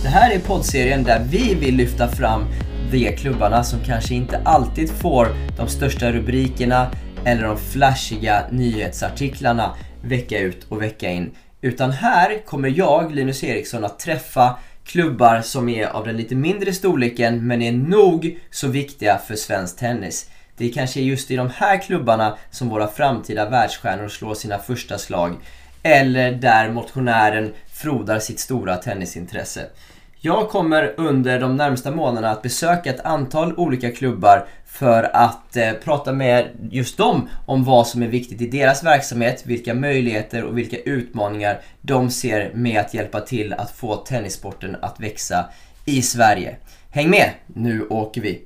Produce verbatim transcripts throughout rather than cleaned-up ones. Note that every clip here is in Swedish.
Det här är poddserien där vi vill lyfta fram de klubbarna som kanske inte alltid får de största rubrikerna eller de flashiga nyhetsartiklarna vecka ut och vecka in. Utan här kommer jag, Linus Eriksson, att träffa klubbar som är av den lite mindre storleken men är nog så viktiga för svensk tennis. Det är kanske just i de här klubbarna som våra framtida världsstjärnor slår sina första slag, eller där motionären frodar sitt stora tennisintresse. Jag kommer under de närmsta månaderna att besöka ett antal olika klubbar för att eh, prata med just dem om vad som är viktigt i deras verksamhet, vilka möjligheter och vilka utmaningar de ser med att hjälpa till att få tennissporten att växa i Sverige. Häng med, nu åker vi!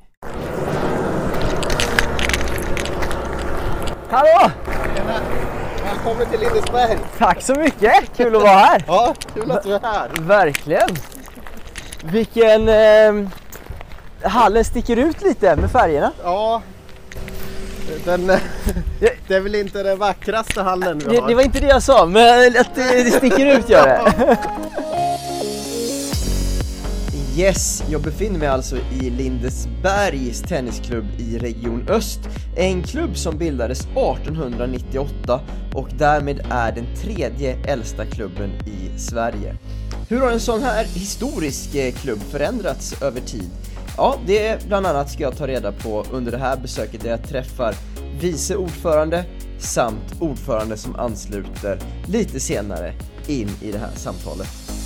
Hallå! Tjena. Välkommen till Lindesberg. Tack så mycket, kul att vara här. Ja, kul att du är här. Verkligen. Vilken eh, hallen sticker ut lite med färgerna. Ja, den, det är väl inte den vackraste hallen vi det, har. det var inte det jag sa, men att det, det sticker ut gör det. Yes, jag befinner mig alltså i Lindesbergs tennisklubb i Region Öst. En klubb som bildades arton nittioåtta och därmed är den tredje äldsta klubben i Sverige. Hur har en sån här historisk klubb förändrats över tid? Ja, det bland annat ska jag ta reda på under det här besöket där jag träffar vice ordförande samt ordförande som ansluter lite senare in i det här samtalet.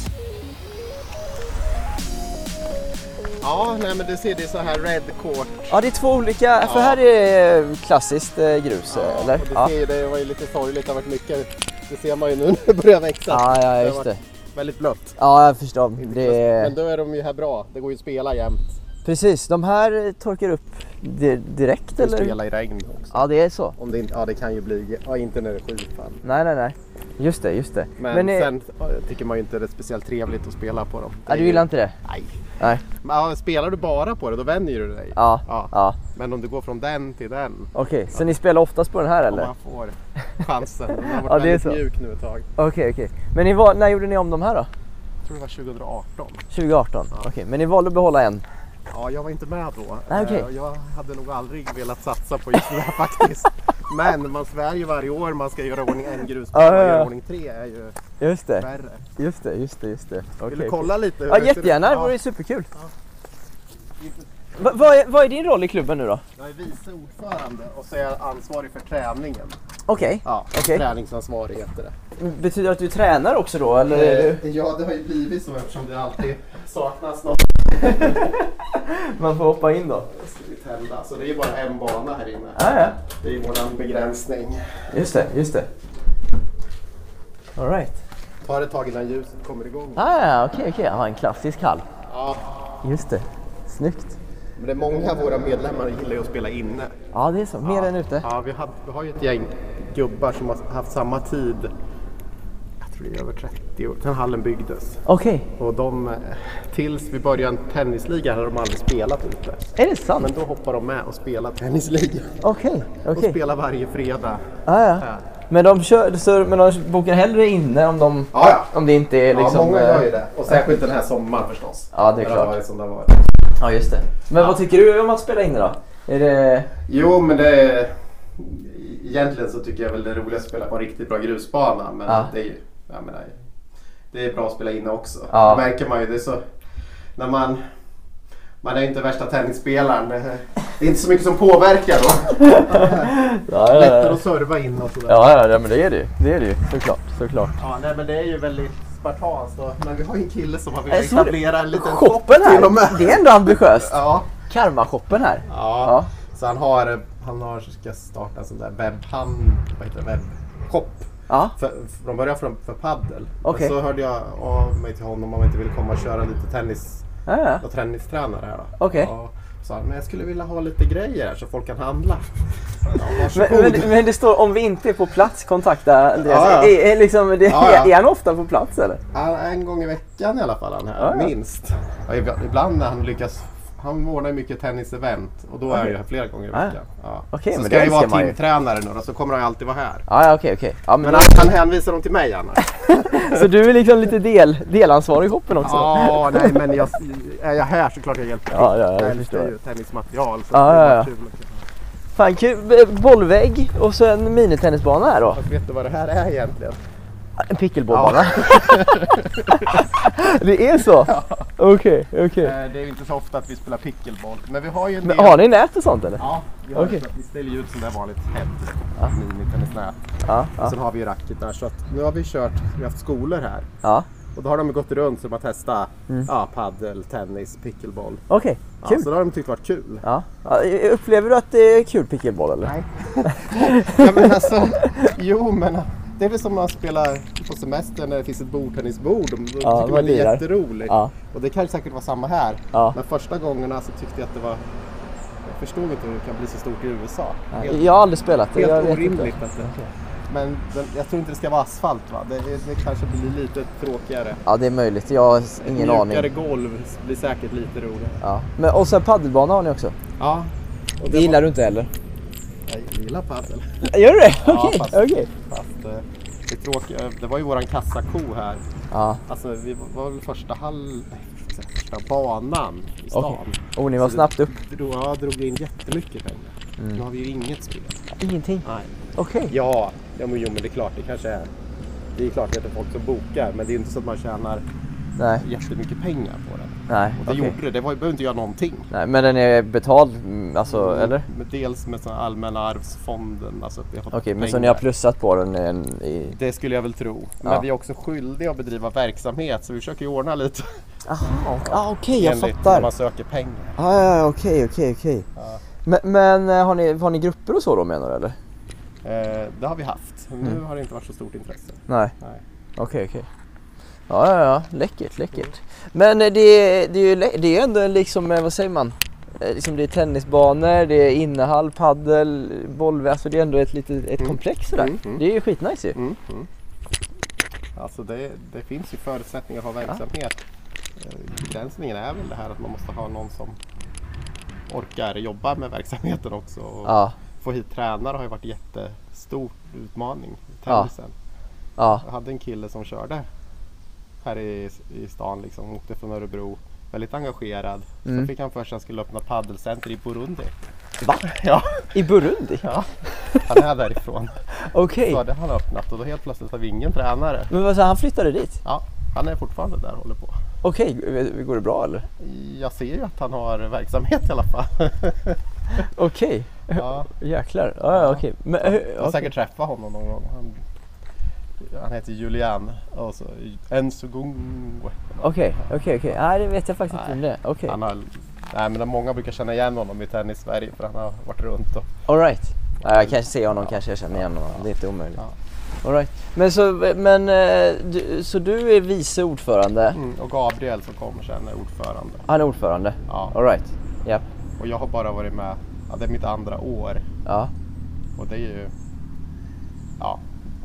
Ja, nej men du ser det är så här red court. Ja, det är två olika, ja. För här är det klassiskt eh, grus, ja, eller? Du ja, ser, det var ju lite sorgligt, det har varit mycket, det ser man ju nu när det börjar växa. Ja, ja just det. Väldigt blött. Ja, jag förstår. Det... Men då är de ju här bra, det går ju att spela jämt. Precis, de här torkar upp di- direkt, eller? Spela i regn också. Ja, det är så. Om det inte, ja, det kan ju bli, ja, inte när det är skitfall. Nej, nej, nej. Just det, just det. Men, Men sen ja, tycker man ju inte det är speciellt trevligt att spela på dem. Ja, du gillar inte det? Nej. Nej. Men ja, spelar du bara på det, då vänjer du dig. Ja, ja. ja. Men om du går från den till den. Okej, okay, så ni spelar oftast på den här, eller? Om man får chansen. Den har varit ja, det är väldigt så. mjuk nu ett tag. Okej, okay, okej. Okay. Men ni var, när gjorde ni om de här då? Jag tror det var tjugo arton. tjugo arton, ja. Okej. Okay. Men ni valde att behålla en? Ja, jag var inte med då. Nej, okay. Jag hade nog aldrig velat satsa på just det här faktiskt. Men man svär ju varje år man ska göra ordning en grusbana, ja, ja, ja. Göra ordning tre är ju just det. värre. Just det, just det, just det. Okay, Vill du kolla okay. lite? Hur ja, det jättegärna, det vore ju superkul. Ja. Va, vad, är, vad är din roll i klubben nu då? Jag är vice ordförande och så är jag ansvarig för träningen. Okej. Okay. Ja, okay. Träningsansvarig heter det. Betyder det att du tränar också då? Eller eh, är du... Ja, det har ju blivit så eftersom det alltid saknas något. Man får hoppa in då. Då ska vi tända. Så det är ju bara en bana här inne. Ah, ja. Det är ju våran begränsning. Just det, just det. All right. Tar ett tag innan ljuset kommer igång. Ah, ja, okej, okay, okej. Okay. Ja, en klassisk hall. Ja. Just det. Snyggt. Men det är många av våra medlemmar gillar ju att spela inne. Ja, det är så. Mer ja. än ute. Ja, vi har, vi har ju ett gäng gubbar som har haft samma tid. Jag tror det är över trettio år. Den hallen byggdes. Okej. Okay. Och de, tills vi började en tennisliga hade de aldrig spelat ute. Är det sant? Men då hoppar de med och spelar tennisliga. Okej, okay. okej. Okay. Och spelar varje fredag. Ah, ja. Ja. Men de kör, så, men de bokar hellre inne om de, ja, ja. om det inte är liksom... Ja, många gör ju det. Och särskilt den här sommaren förstås. Ja, det är klart. Det var som det var. Ja, just det. Men ja. Vad tycker du om att spela inne då? Är det... Jo, men det är... Egentligen så tycker jag väl det är roligt att spela på en riktigt bra grusbana. Men ja. det är ju... Jag menar, det är bra att spela inne också. Ja. Det märker man ju. Det är så... När man... Man är ju inte värsta tennisspelaren. Det är inte så mycket som påverkar då. ja, ja, ja. Lättare att serva in och sådär. Ja, ja, men det är det ju. Det är det ju, såklart. såklart. Ja, nej, men det är ju väldigt spartanskt. Men vi har ju en kille som har velat äh, etablera en liten shoppen här. Till och med. Det är ändå ambitiöst. Ja. Karma-shoppen här. Ja. ja. Så han har, han har ska starta en sån där webbhand, vad heter det, webbshop. Ja. För, från början för, för paddel. Okay. Så hörde jag av mig till honom om han inte ville komma och köra lite tennis. Ja, ja. Och tennistränare här då. Okej. Okay. Så han, men jag skulle vilja ha lite grejer här så folk kan handla. Ja, men, men, men det står om vi inte är på plats kontakta Andreas. Ja, ja. Är, är, liksom, det, ja, ja. är han ofta på plats eller? Ja, en gång i veckan i alla fall han här, ja, ja. minst. Och ibland när han lyckas, han ordnar mycket tennisevent och då okay. är jag ju här flera gånger i Ah. veckan. Ja. Okay, så men ska jag ju vara man ju. teamtränare nu då, så kommer han ju alltid vara här. Ah, ja, okej, okej. Ja, men men han, han hänvisar dem till mig annars. Så du är liksom lite del, delansvarig i hoppen också? Ja, nej men jag, är jag här så klart jag hjälper till. Ja, ja, jag jag älskar förstår. ju tennismaterial så Ah, det är ja, ja. kul. Fan kul, bollvägg och så en minitennisbana här då. Fast vet du vad det här är egentligen? En pickleballbana. Ja. Det är så? Okej, okej. Okay, okay. Det är ju inte så ofta att vi spelar pickleball. Men vi har ju en Men del... har ni nät och sånt eller? Ja, vi, har okay. så att vi ställer ju ut som det är vanligt head. Ja. Minitennisnät. Ja, ja. Och sen har vi ju racket där. Så att nu har vi kört, vi har haft skolor här. Ja. Och då har de gått runt så de har testat mm. ja, paddel, tennis, pickleball. Okej, okay, kul. Ja, så då har de tyckt det varit kul. Ja. Ja, upplever du att det är kul pickleball eller? Nej. Ja, men alltså, jo men det är väl som man spelar på semester när det finns ett bordtennisbord. Då ja, tycker man det är jätteroligt. Ja. Och det kan säkert vara samma här. Ja. Men första gångerna så tyckte jag att det var... Jag förstod inte hur det kan bli så stort i U S A. Helt, jag har aldrig spelat det. Helt jag orimligt. Att det, okay. Men den, jag tror inte det ska vara asfalt va? Det, det kanske blir lite tråkigare. Ja det är möjligt, jag har ingen aning. Mjukare golv blir säkert lite roligare. Ja. Men, och sen paddelbana har ni också? Ja. Och det gillar var... du inte heller? Jag gillar paddel. Gör du det? Ja, okej. fast, okay. fast det, tråkiga, det var ju våran kassako här. Ja. Alltså vi var väl första hall... första banan i stan. Okay. Och ni var så snabbt upp? Då ja, drog in jättemycket pengar. Mm. Nu har vi ju inget spel. Ingenting? Nej. Okej. Okay. Ja, ja men, jo, men det är klart, det kanske är... Det är klart att det är folk som bokar, men det är inte så att man tjänar Nej. jättemycket pengar på den. Nej, och det okay. gjorde det, det var, behöver inte göra någonting. Nej, men den är betald, alltså, mm, eller? Med dels med såna allmänna arvsfonden. Alltså, Okej, okay, men så ni har plussat på den en, i... Det skulle jag väl tro. Men ja. Vi är också skyldiga att bedriva verksamhet, så vi försöker ju ordna lite. Jaha, ah, okej, okay, jag fattar. När man söker pengar. Ah, ja, okej, okej, okej. Men, men har, ni, har ni grupper och så då menar du, eller? Eh, det har vi haft. Nu mm. har det inte varit så stort intresse. Nej, Nej. okej, okay, okej. Okay. Ja, ja, ja, läckert, läckert. Men det, det är ju det är ändå liksom, vad säger man? Liksom det är tennisbanor, det är innehall, paddel, bollväg, alltså det är ändå ett litet ett mm. komplex sådär. Mm, mm. Det är ju skitnice ju. Mm, mm. Alltså det, det finns ju förutsättningar för verksamhet. Ja. Begränsningen är väl det här att man måste ha någon som orkar jobba med verksamheten också. Och ja. Få hit tränare har ju varit en jättestor utmaning i tennisen. Ja. Ja. Jag hade en kille som körde här i, i stan, liksom, åkte från Örebro, väldigt engagerad. Mm. Så fick han först att han skulle öppna paddelcenter i Burundi. Va? Ja. I Burundi? Ja, han är därifrån. Okej. Okay. Så hade han öppnat och då helt plötsligt har vi ingen tränare. Men vad sa han, flyttade dit? Ja, han är fortfarande där och håller på. Okej, okay. Går det bra eller? Jag ser ju att han har verksamhet i alla fall. Okej, okay. Ja. Jäklar. Ja, ja, okej. Okay. Men, jag har okay. säkert träffat honom någon gång. Han, han heter Julian. Alltså, Ensugungwe. Okej, okej, okej. Nej, det vet jag faktiskt nej. Inte om det. Okay. Han har, nej, men många brukar känna igen honom i tennis Sverige för han har varit runt. Och, all right. Ja, jag kanske ser honom, ja. Kanske jag känner igen honom. Ja. Det är inte omöjligt. Ja. All right. Men, så, men du, så du är vice ordförande? Mm, och Gabriel som kommer sen är ordförande. Han är ordförande? Ja. All right. Yep. Och jag har bara varit med, ja, det är mitt andra år. Ja. Och det är ju, ja,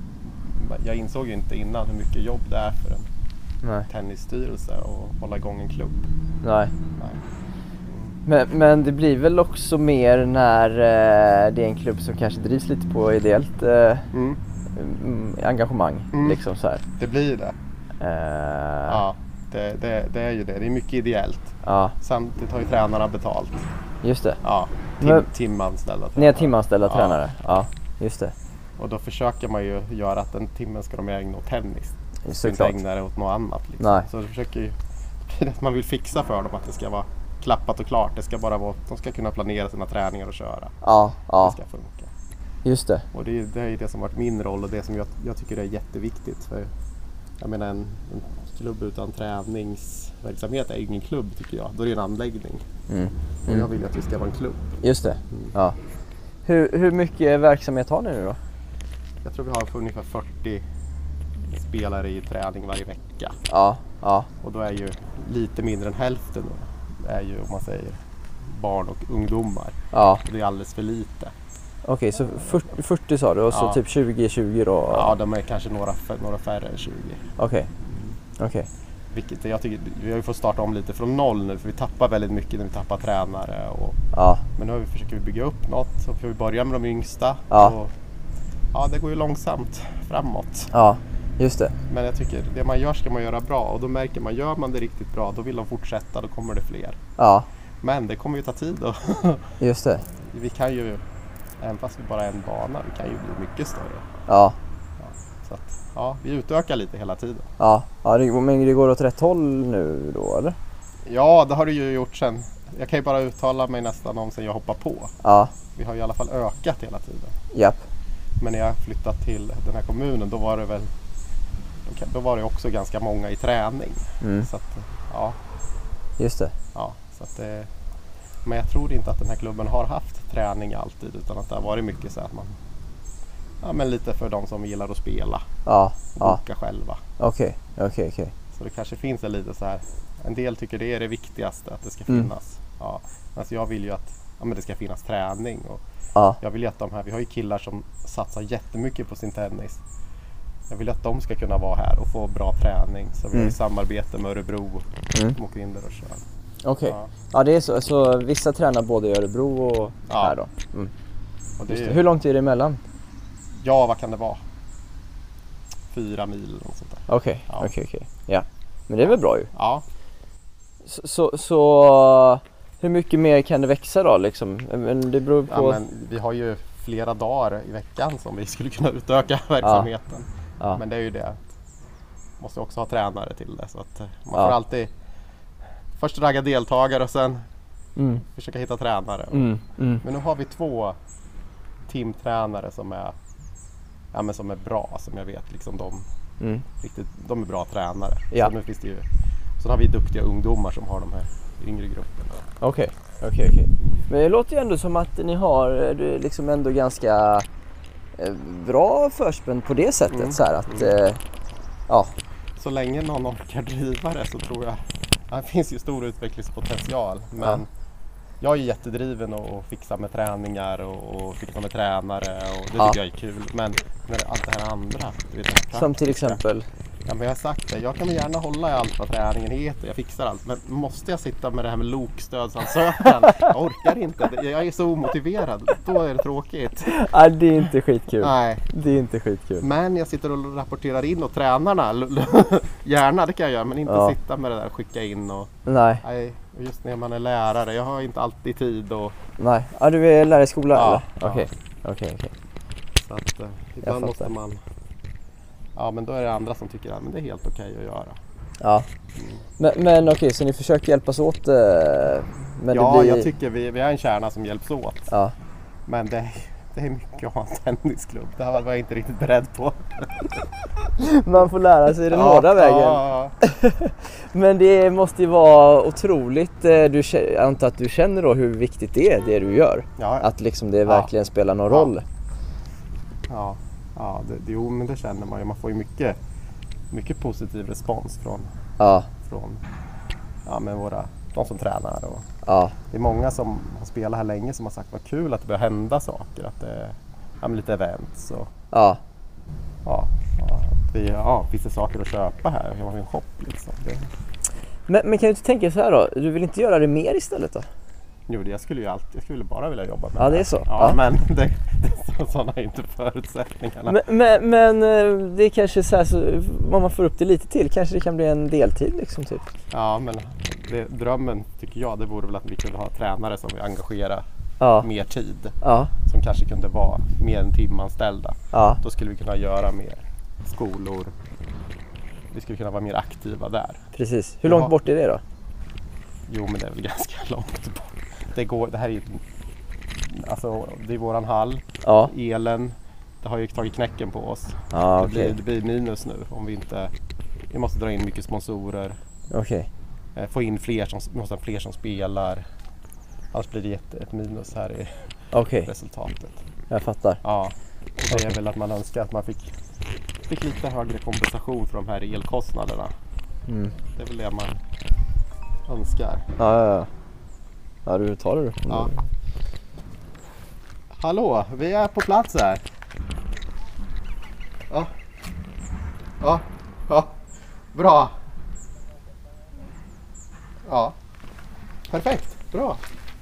jag insåg ju inte innan hur mycket jobb det är för en Nej. tennisstyrelse att hålla igång en klubb. Nej. Nej. Mm. Men, men det blir väl också mer när eh, det är en klubb som kanske drivs lite på ideellt eh, mm. engagemang. Mm. Liksom så här. Det blir det. Eh. Ja, det, det, det är ju det. Det är mycket ideellt. Ja. Samtidigt har ju tränarna betalt. Just det. Ja, tim, men, timanställda tränare. Ni är timanställda ja. tränare. Ja, just det. Och då försöker man ju göra att den timmen ska de ägna åt tennis. Så inte ägna det åt något annat. Liksom. Nej. Så det försöker ju, att man vill fixa för dem att det ska vara klappat och klart. Det ska bara vara, de ska kunna planera sina träningar och köra. Ja, ja. Det ska funka. Just det. Och det är, det är det som har varit min roll och det som jag, jag tycker är jätteviktigt. För jag menar en, en klubb utan träningsverksamhet är ingen klubb tycker jag. Då är det en anläggning. Mm. Och jag vill att vi ska vara en klubb. Just det. Mm. Ja. Hur, hur mycket verksamhet har ni nu då? Jag tror vi har för ungefär fyrtio spelare i träning varje vecka. Ja, ja. Och då är ju lite mindre än hälften då, är ju om man säger barn och ungdomar. Ja. Och det är alldeles för lite. Okej, okay, så fyrtio, fyrtio sa du och så ja. Typ tjugo tjugo då? Ja, de är kanske några, några färre än tjugo. Okej, okay. okej. Okay. vilket jag tycker, vi har ju fått starta om lite från noll nu, för vi tappar väldigt mycket när vi tappar tränare. Och, Ja. Men nu försöker vi bygga upp något, så får vi börja med de yngsta. Ja. Och, ja, det går ju långsamt framåt. Ja, just det. Men jag tycker det man gör ska man göra bra, och då märker man, gör man det riktigt bra, då vill de fortsätta, då kommer det fler. Ja, Men det kommer ju ta tid då. just det. Vi kan ju, även fast vi bara är en bana, vi kan ju bli mycket större. Ja, Så att, ja, vi utökar lite hela tiden. ja. Ja, det, men det går åt rätt håll nu då, eller? Ja, det har det ju gjort sen. Jag kan ju bara uttala mig nästan om sen jag hoppar på. Ja, Vi har i alla fall ökat hela tiden. japp. Men när jag flyttade till den här kommunen, då var det väl, då var det också ganska många i träning. Mm. Så att, ja, Just det. ja, så att det, men jag tror inte att den här klubben har haft träning alltid, utan att det har varit mycket så att man, ja, men lite för de som gillar att spela Ja, och ja. boka själva. Okej, okej, okej. Så det kanske finns en lite så här, en del tycker det är det viktigaste, att det ska Mm. finnas. Ja, alltså jag vill ju att, ja, men det ska finnas träning, och Ja, jag vill ju att de här, vi har ju killar som satsar jättemycket på sin tennis. Jag vill att de ska kunna vara här och få bra träning. Så vi har Mm. ju samarbete med Örebro, Mm. som åker in där och kör. okej. Ja. Ja, det är så, så vissa tränar både i Örebro och Ja. här då. Mm. Och det Just är, det. Hur långt är det emellan? ja, vad kan det vara? Fyra mil eller något sånt där. Okej, Ja. okej, okej. Ja. Men det är väl bra ju. Ja, Så, så, så hur mycket mer kan det växa då liksom? Men det beror på... ja, men vi har ju flera dagar i veckan som vi skulle kunna utöka verksamheten. Ja. Men det är ju det. Måste också ha tränare till det. Så att man Ja. får alltid först ragga deltagare och sen Mm. försöka hitta tränare. Mm. Mm. Men nu har vi två teamtränare som är, ja, men som är bra, som jag vet liksom de, Mm. riktigt, de är bra tränare. Ja. Så nu finns det ju, så har vi duktiga ungdomar som har de här yngre grupperna. Okej, okej, okej. Men det låter ju ändå som att ni har du, liksom ändå ganska eh, bra förspänn på det sättet. Mm. Så här att, eh, ja. Så länge någon orkar driva det så tror jag, ja, det finns ju stor utvecklingspotential. Men Ja. jag är jättedriven och fixar med träningar och, och fixar med tränare, och det Ja. tycker jag är kul. Men när det, allt det här andra, du vet, det här Som till praktiska. exempel. Ja, men jag har sagt det, jag kan gärna hålla i allt vad träningen heter, jag fixar allt. Men måste jag sitta med det här med lokstödsansökan? Jag orkar inte, jag är så omotiverad. Då är det tråkigt. Nej, det är inte skitkul. Nej, Det är inte skitkul. men jag sitter och rapporterar in åt tränarna. L- l- Gärna, det kan jag göra, men inte Ja. sitta med det där, skicka in och... Nej, Nej, och just när man är lärare, jag har inte alltid tid och... nej. Ja, du är lärare i skolan Ja, eller? ja. Okej, okej, okej. Så att eh, ibland fattar. måste man... Ja, men då är det andra som tycker att men det är helt okej att göra. Ja. Men, men okej, så ni försöker hjälpas åt? eh, Men Ja, det blir... jag tycker vi, vi är en kärna som hjälps åt. Ja. Men det, det är mycket att ha en tennisklubb. Det här var jag inte riktigt beredd på. Man får lära sig den Ja, hårda vägen. ja, Men det måste ju vara otroligt, eh, du, kä- jag antar att du känner då hur viktigt det är det du gör. ja, Att liksom det Ja. verkligen spelar någon Ja. roll. ja, ja det, det, jo, men det känner man ju. Man får ju mycket, mycket positiv respons från, Ja, från ja, men våra, de som tränar. Och ja, det är många som har spelat här länge som har sagt vad kul att det börjar hända saker. Att det är ja, men lite events och ja. ja, ja, att vi, ja, finns det saker att köpa här. Vi har en shop liksom. Det, Men, men kan du inte tänka så här då? Du vill inte göra det mer istället då? jo, det, jag skulle ju alltid, jag skulle bara vilja jobba med Ja, det är här. så. Ja, Ja. men det, det, sådana är inte förutsättningarna. Men, men, men eh, det är kanske så här, så, om man får upp det lite till, kanske det kan bli en deltid liksom typ. Ja, men det, drömmen tycker jag, det vore väl att vi kunde ha tränare som vi engagerar Ja, mer tid. ja, Som kanske kunde vara mer än timanställda. ja, Då skulle vi kunna göra mer skolor. Vi skulle kunna vara mer aktiva där. precis. Hur Ja. långt bort är det då? Jo, men det är väl ganska långt bort. Det, går, det här är ju, alltså det är våran hall. Ja, Elen, det har ju tagit knäcken på oss. ja Det, blir, okej. det blir minus nu om vi inte, vi måste dra in mycket sponsorer. Okej, Eh, få in fler som, vi måste ha fler som spelar. Annars blir det jätte, ett minus här i okej. resultatet. Jag fattar. Ja, och det är väl att man önskar att man fick, fick lite högre kompensation för de här elkostnaderna. Mm. Det är väl det man önskar. Ja, ja, ja. Ja, du tar det du. Ja. Hallå, vi är på plats här. Ja. Ja, ja. Bra. Ja. Perfekt, bra.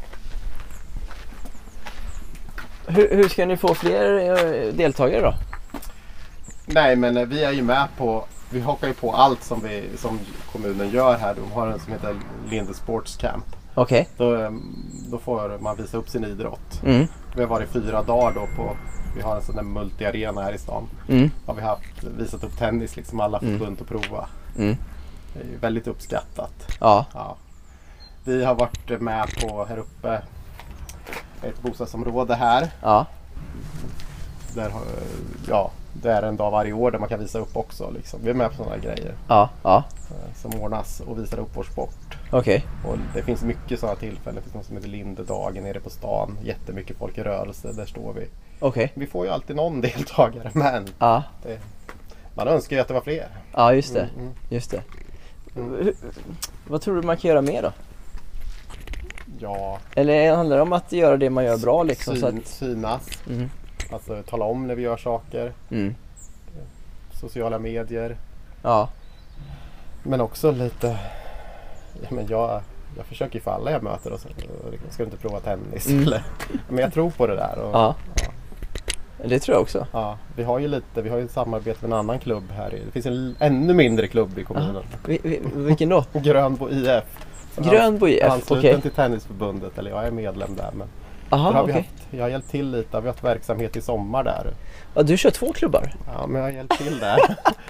Hur, hur ska ni få fler eh, deltagare då? Nej, men eh, vi är ju med på, vi hakar ju på allt som, vi, som kommunen gör här. De har en som heter Linde Sports Camp. Okej. Då, eh, då får man visa upp sin idrott. Mm. Vi har varit fyra dagar då på, vi har en sån där multiarena här i stan. Mm. Har vi haft, visat upp tennis, liksom alla Mm. förbund att prova. Mm. Det är ju väldigt uppskattat. Ja. Ja. Vi har varit med på här uppe, ett bostadsområde här. Ja. Där, har- ja, det är en dag varje år där man kan visa upp också. Liksom. Vi är med på sådana grejer Ja. Ja. eh, som ordnas och visar upp vår sport. Okej. Och det finns mycket sådana tillfällen. Det finns något som heter Lindedagen nere på stan. Jättemycket folk i rörelse, där står vi. Okej. Vi får ju alltid någon deltagare, men Ja. det, man önskar ju att det var fler. Ja, just det. Mm, mm. Just det. Mm. Hur- Vad tror du man kan göra mer då? Ja, Eller handlar det om att göra det man gör bra liksom? Så syn, att... synas. Mm. Alltså tala om när vi gör saker. Mm. Sociala medier. Ja. Men också lite, ja, men jag, jag försöker ju få alla jag möter och så, ska du inte prova tennis? Mm. Eller? Men jag tror på det där. Och, Ja. ja. Det tror jag också. Ja, vi har ju lite, vi har ju ett samarbete med en annan klubb här. i- Det finns en ännu mindre klubb i kommunen. Vi, vi, vilken då? Grönbo I F. Så Grönbo I jag är F, ansluten okej. till Tennisförbundet, eller jag är medlem där. Men där Aha, har vi okej. haft, jag har hjälpt till lite, vi har haft verksamhet i sommar där. Ja, du kör två klubbar. Ja, men jag har hjälpt till där.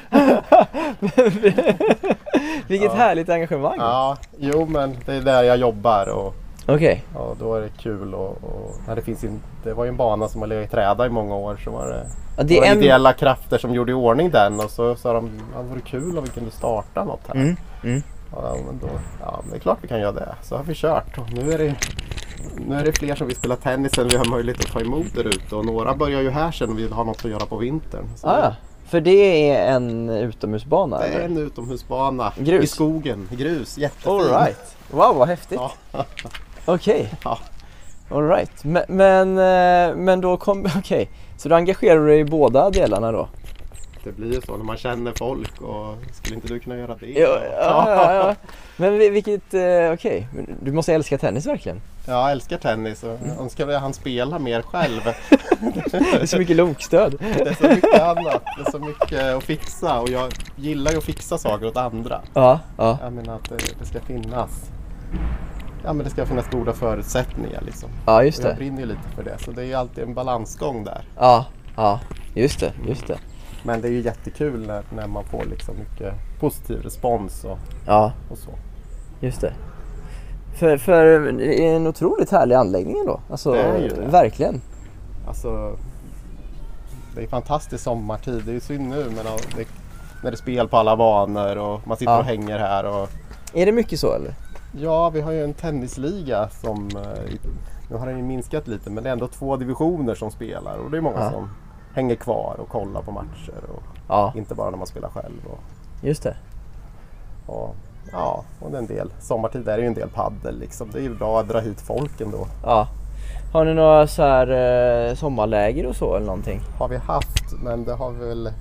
Vilket Ja. härligt engagemang. Ja, jo men det är där jag jobbar och Okej. ja, då är det kul och, och när det finns in, det var ju en bana som har legat i träda i många år, så var det, Ja, det det var är en... ideella krafter som gjorde i ordning den och så sa de, ja, det vore kul om vi kunde starta något här. Mm. Mm. Ja, men då, ja, men det är klart vi kan göra det. Så har vi kört och nu är det, nu är det fler som vill spela tennis än vi har möjlighet att ta emot där ute och några börjar ju här sen och vill ha något att göra på vintern. Så Ah, ja. För det är en utomhusbana? det är eller? en utomhusbana Grus. i skogen, grus, jättefin. All right. Wow, vad häftigt. Ja. Okej. Ja. All right. Men, men, eh, men då kom... Okej. Så du engagerar dig i båda delarna då? Det blir ju så när man känner folk och skulle inte du kunna göra det? Ja, ja, ja, ja. Men vi- vilket... Eh, Okej. Men du måste älska tennis verkligen. Ja, jag älskar tennis och jag önskar att han spelar mer själv. Det är så mycket lokstöd. Det är så mycket annat, det är så mycket att fixa och jag gillar ju att fixa saker åt andra. Ja, ja. Jag menar att det, det ska finnas, ja men det ska finnas goda förutsättningar liksom. Ja, just Och jag det. brinner ju lite för det, så det är ju alltid en balansgång där. Ja, ja. Just det, just det. Men det är ju jättekul när, när man får liksom mycket positiv respons och, Ja, och så. just det. För, för det är en otroligt härlig anläggning då. Alltså, Det är ju det. verkligen. Alltså, det är fantastisk sommartid, det är ju synd nu men det, när det är spel på alla banor och man sitter Ja. och hänger här och Är det mycket så eller? ja, vi har ju en tennisliga som, eh, nu har den ju minskat lite men det är ändå två divisioner som spelar och det är många Ja. som hänger kvar och kollar på matcher och Ja, inte bara när man spelar själv. Och, just det. och, ja, och det är en del, sommartid är det ju en del paddel liksom, det är ju bra att dra hit folk ändå. Ja. Har ni några så här eh, sommarläger och så eller någonting? Har vi haft, men det har väl,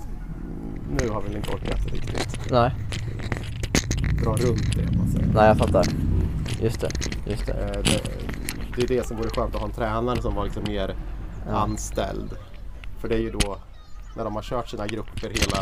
nu har vi väl inte orkat riktigt Nej, dra runt det om man säger. nej jag fattar. Just det, just det. Eh, det, det är det som vore skönt att ha en tränare som var liksom mer Ja. anställd. För det är ju då när de har kört sina grupper hela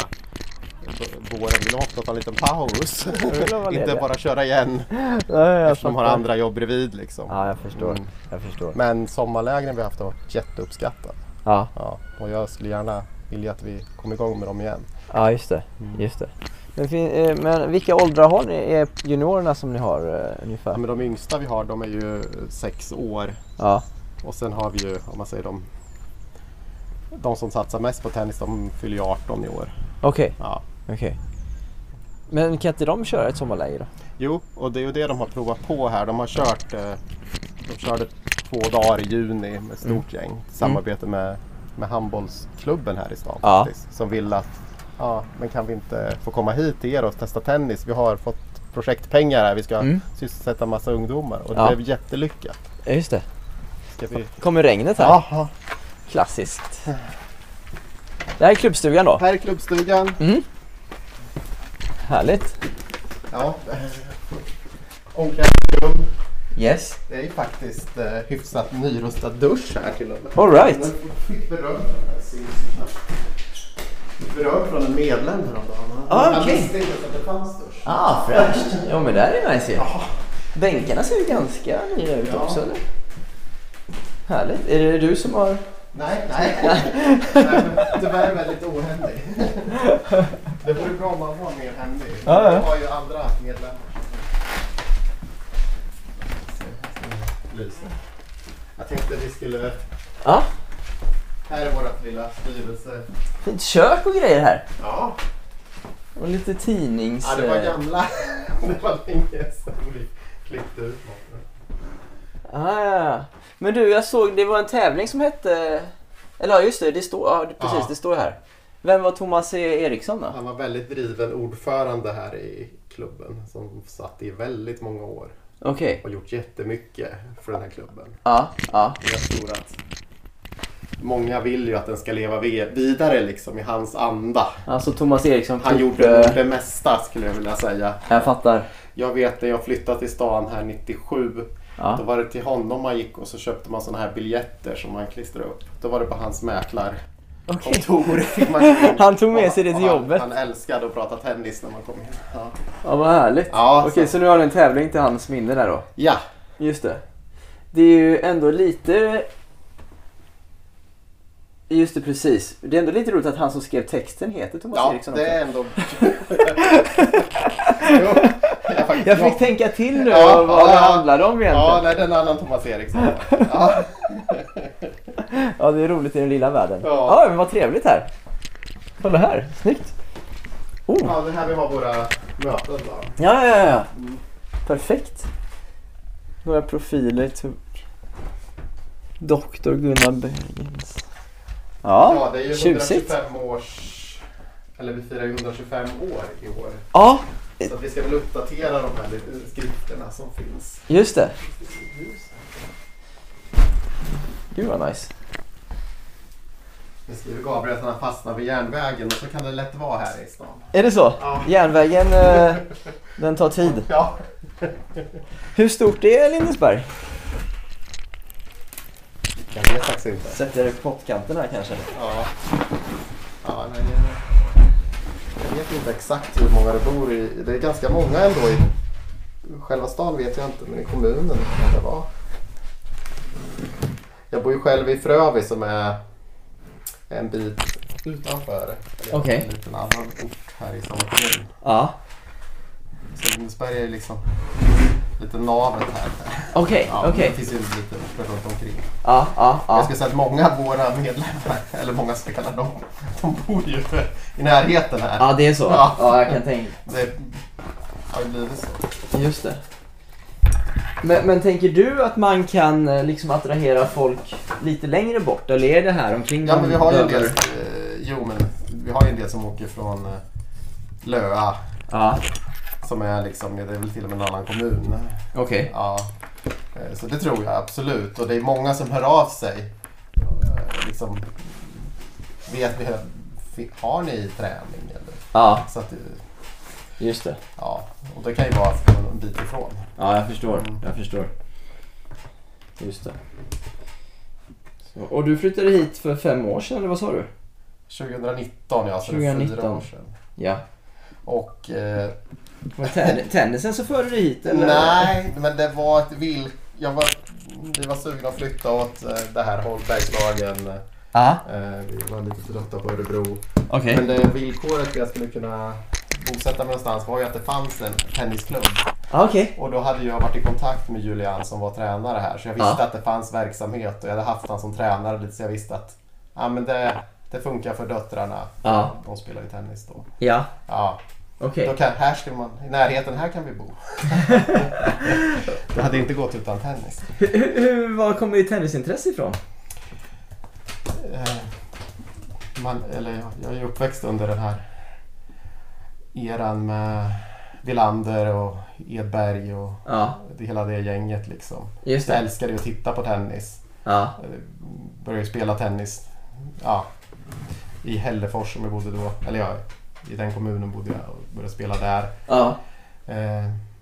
våren vill de ofta ta en liten paus. vill de vara Inte lediga. bara köra igen Nej, jag eftersom de har fattar. andra jobb bredvid liksom. Ja, jag förstår. Mm. Jag förstår. Men sommarlägren vi har haft har varit jätteuppskattat. Ja, Ja, och jag skulle gärna vilja att vi kommer igång med dem igen. ja just det. Mm. Just det. Men, fin- eh, men vilka åldrar har ni? Är juniorerna som ni har eh, ungefär? Ja, men de yngsta vi har de är ju sex år. Ja, Och sen har vi ju, om man säger de, de som satsar mest på tennis, de fyller ju arton i år. okej. Ja. Okej. Men kan inte de köra ett sommarläger då? Jo, och det är ju det de har provat på här. De har kört, eh, de körde två dagar i juni med ett stort gäng. Samarbete med, med handbollsklubben här i stan Ja. faktiskt. Som vill att, ja men kan vi inte få komma hit till er och testa tennis? Vi har fått projektpengar här, vi ska Mm. sysselsätta massa ungdomar. Och det Ja. blev jättelyckat. Ja, just det. Ska vi... Kommer regnet här? Ja, Klassiskt. Det här är klubbstugan då? här är klubbstugan. Mm. Härligt. Ja. omklädningsrum. Yes. Det är ju faktiskt eh, hyfsat nyrustad dusch här till och med. All right. Men fick beröm. Beröm från en medlem häromdagen. Ah, Han okej. visste inte att det fanns dusch. Ah, fräscht. Jo, men det här är nice ju. Ja. Bänkarna ser ju ganska nya ut Ja. också, eller? Härligt. Är det du som har... Nej, nej. nej men tyvärr väldigt ohändig. Det vore bra om man var mer händig. Ja, ja. Jag har ju andra medlemmar. Lyser. Jag tänkte vi skulle... Ja, Här är vårt lilla styrelse. fint kök och grejer här. Ja, Och lite tidnings... ja det var gamla. Det var länge sedan vi klippte ut något. Ah, ja, ja. Men du, jag såg det var en tävling som hette... Eller ja, just det, det står, ja, det- precis, Ja. det står här. Vem var Thomas E. Eriksson då? Han var väldigt driven ordförande här i klubben som satt i väldigt många år Okej. och gjort jättemycket för den här klubben. Ja, ja. Jag tror att många vill ju att den ska leva ve- vidare liksom i hans anda. Alltså Thomas Eriksson... Han typ, gjorde eh, nog det mesta skulle jag vilja säga. Jag fattar. Jag vet när jag flyttade till stan här nittiosju. Ja. Då var det till honom man gick och så köpte man såna här biljetter som man klistrade upp. Då var det på hans mäklarkontor. Fick man in. Han tog med sig det till Och han, jobbet. Han älskade att prata tennis när man kom in. Ja, Ja, vad härligt. Ja, Okej, så- så nu har du en tävling till hans minne där då. ja. Just det. Det är ju ändå lite... Just det, precis. Det är ändå lite roligt att han som skrev texten heter Thomas ja Eriksson det också. är ändå... jo, jag, faktiskt... Jag fick tänka till nu Ja, vad ja, det ja. handlar om egentligen. Ja, Ja, nej, det är en annan Thomas Eriksson. Ja. det är roligt i den lilla världen. Ja. Ja, men vad trevligt här. Kolla här, snyggt. Oh. Ja, det här vi har våra möten då. Ja, ja, ja. Mm. Perfekt. Några profiler till doktor Gunnar Bergens. Ja, Ja, det är ju tjusigt. hundratjugofem års... Eller vi firar ju hundratjugofem år i år. Ja, Så att vi ska väl uppdatera de här lite skrifterna som finns. just det. Gud vad nice. Nu skriver Gabriel att han fastnar vid järnvägen och så kan det lätt vara här i stan. Är det så? Ja. Järnvägen, eh, den tar tid. Ja. Hur stort är Lindesberg? Jag vet faktiskt inte. Sätter pottkanten här kanske. Ja. Ja, nej, jag vet inte exakt hur många det bor i. Det är ganska många ändå i själva stan vet jag inte, men i kommunen kan det vara. Jag bor ju själv i Frövi som är en bit utanför. Okej. En liten annan ort här i samma kommun. Ja. Så Lindesberg är liksom lite navet här. Okej, Ja, okej. Det finns ju lite orter runt omkring. Ja, ja, Jag ja. skulle säga att många av våra medlemmar, eller många spelare, de, de bor ju i närheten här. Ja, det är så. Ja. Ja, jag kan tänka. Det har ju blivit så. Just det. Men, men tänker du att man kan eh, liksom attrahera folk lite längre bort? Eller är det här omkring? Ja, men vi har ju en del, över- eh, jo men vi har ju en del som åker från eh, Löa, Ja, som är liksom, det är väl till och med en annan kommun. okej. Ja, eh, så det tror jag absolut. Och det är många som hör av sig. Eh, liksom, vet vi, har ni träning eller? Ja, Så att, eh, just det. ja, och det kan ju vara från en bit ifrån. Ja, jag förstår. Mm. Jag förstår. Just det. Så, och du flyttade hit för fem år sedan, eller vad sa du? tjugonitton, ja, så det är fyra tjugonitton. år sedan. Ja. Och eh, Var ten- tennisen så förde du hit, eller? nej, men det var ett vill. Jag var, vi var sugna att flytta åt eh, det här håll, Bergslagen. Ja, Eh, vi var lite trötta på Örebro. okej. Men det villkoret jag skulle kunna bosätta mig någonstans var ju att det fanns en tennisklubb. Ja, okej. Och då hade jag varit i kontakt med Julian som var tränare här. Så jag visste Ja. att det fanns verksamhet och jag hade haft han som tränare lite, så jag visste att ja, men det, det funkar för döttrarna. Ja. De spelar ju tennis då. Ja, Ja. okej. Då kan, här ska man, i närheten här kan vi bo. Det hade inte gått utan tennis. Hur, hur, var kommer ditt tennisintresse ifrån? Eh, man, eller jag, jag är ju uppväxt under den här eran med Villander och Edberg och Ja, det, hela det gänget liksom. just Jag det. älskade ju att titta på tennis. Ja, Eh, Började ju spela tennis ja, i Hällefors som jag bodde då. Eller ja, i den kommunen bodde jag och började spela där. ja, Eh,